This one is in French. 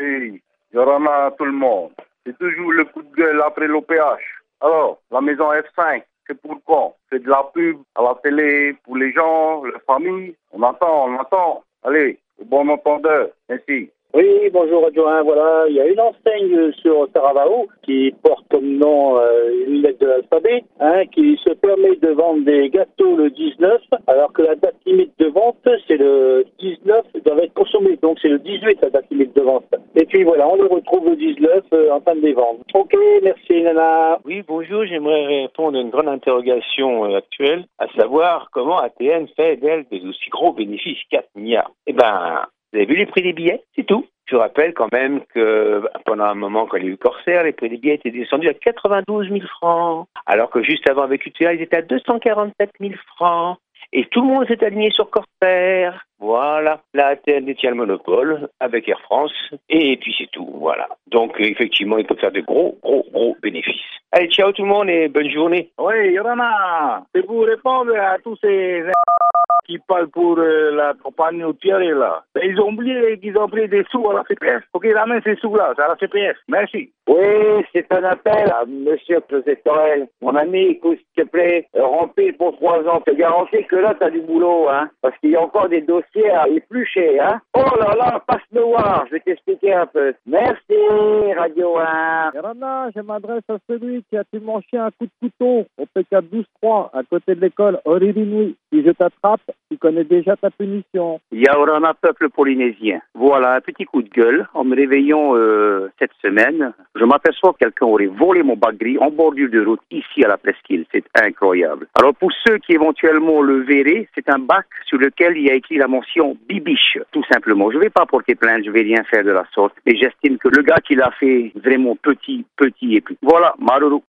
Hey, Yorana à tout le monde. C'est toujours le coup de gueule après l'OPH. Alors, la maison F5, c'est pour quand? C'est de la pub à la télé pour les gens, les familles. On attend. Allez, au bon entendeur. Merci. Oui, bonjour Radio 1, voilà, il y a une enseigne sur Taravao qui porte comme nom une lettre de l'alphabet, qui se permet de vendre des gâteaux le 19, alors que la date limite de vente, c'est le 19, il doit être consommé, donc c'est le 18 la date limite de vente. Et puis voilà, on les retrouve le 19 en train de les vendre. Ok, merci Nana. Oui, bonjour, j'aimerais répondre à une grande interrogation actuelle, à savoir comment ATN fait d'elle des aussi gros bénéfices, 4 milliards. Eh ben, vous avez vu les prix des billets? C'est tout. Je rappelle quand même que pendant un moment, quand il y a eu Corsair, les prix des billets étaient descendus à 92 000 francs, alors que juste avant avec UTA, ils étaient à 247 000 francs. Et tout le monde s'est aligné sur Corsair. Voilà. La ATN détient le monopole avec Air France. Et puis c'est tout. Voilà. Donc effectivement, il peut faire de gros bénéfices. Allez, ciao tout le monde et bonne journée. Oui, Yorana, c'est pour répondre à tous ces qui parlent pour la compagnie routière là. Ils ont oublié qu'ils ont pris des sous à la CPF. Faut qu'ils ramènent ces sous-là, c'est à la CPF. Merci. Oui, c'est un appel à Monsieur Torel. Mon ami, écoute, s'il te plaît, remplis pour 3 ans. Je te garantis que là, t'as du boulot, parce qu'il y a encore des dossiers à éplucher, Oh là là, passe-le voir, je vais t'expliquer un peu. Merci, Radio 1. Yorana, je m'adresse à celui qui a tué mon chien à coup de couteau au PK 12-3, à côté de l'école Oririnui. Si je t'attrape, tu connais déjà ta punition. Yaorana, peuple polynésien. Voilà, un petit coup de gueule. En me réveillant cette semaine, je m'aperçois que quelqu'un aurait volé mon bac gris en bordure de route ici à la Presqu'île. C'est incroyable. Alors pour ceux qui éventuellement le verraient, c'est un bac sur lequel il y a écrit la mention Bibiche, tout simplement. Je ne vais pas porter plainte, je ne vais rien faire de la sorte, mais j'estime que le gars qui l'a fait vraiment petit et puis voilà, Maruru.